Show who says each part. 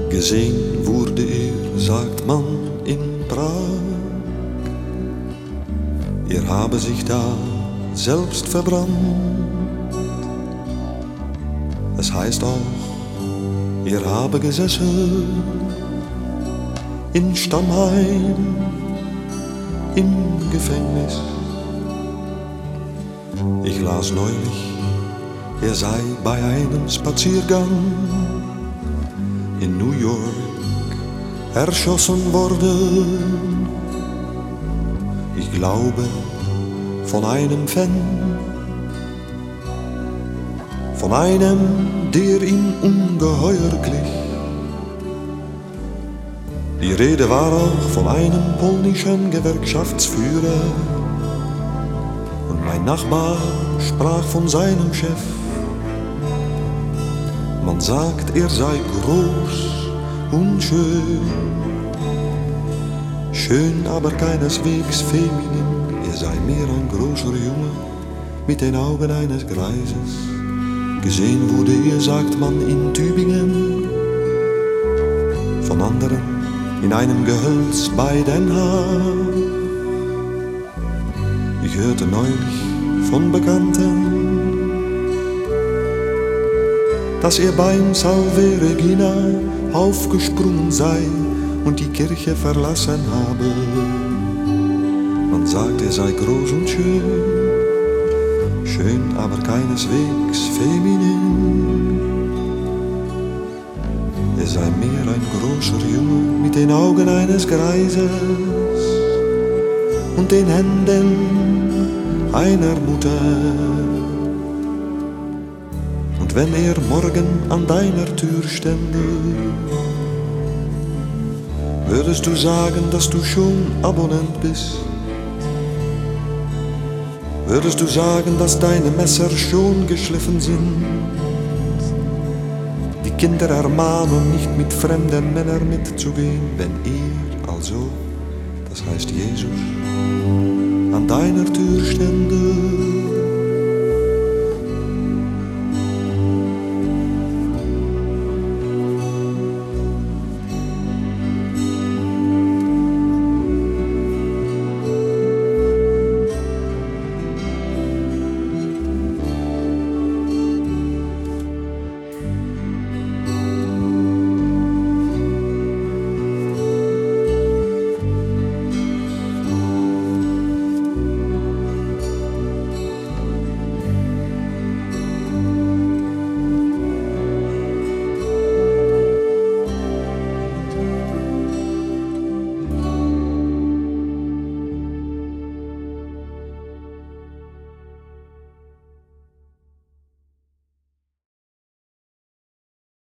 Speaker 1: Gesehen wurde er, sagt man, in Prag. Er habe sich da selbst verbrannt. Es heißt auch, er habe gesessen in Stammheim, im Gefängnis. Ich las neulich, er sei bei einem Spaziergang in New York erschossen worden. Ich glaube, von einem Fan, von einem, der ihm ungeheuer glich. Die Rede war auch von einem polnischen Gewerkschaftsführer. Und mein Nachbar sprach von seinem Chef. Man sagt, er sei groß und schön. Schön, aber keineswegs feminin. Er sei mehr ein großer Junge mit den Augen eines Greises. Gesehen wurde er, sagt man, in Tübingen. Von anderen in einem Gehölz bei Den Haag. Ich hörte neulich von Bekannten, dass er beim Salve Regina aufgesprungen sei und die Kirche verlassen habe. Man sagt, er sei groß und schön, schön, aber keineswegs feminin. Er sei mehr ein großer Junge mit den Augen eines Greises und den Händen einer Mutter. Und wenn er morgen an deiner Tür stände, würdest du sagen, dass du schon Abonnent bist? Würdest du sagen, dass deine Messer schon geschliffen sind? Die Kinder ermahnen, nicht mit fremden Männern mitzugehen. Wenn er also, das heißt Jesus, an deiner Tür stände,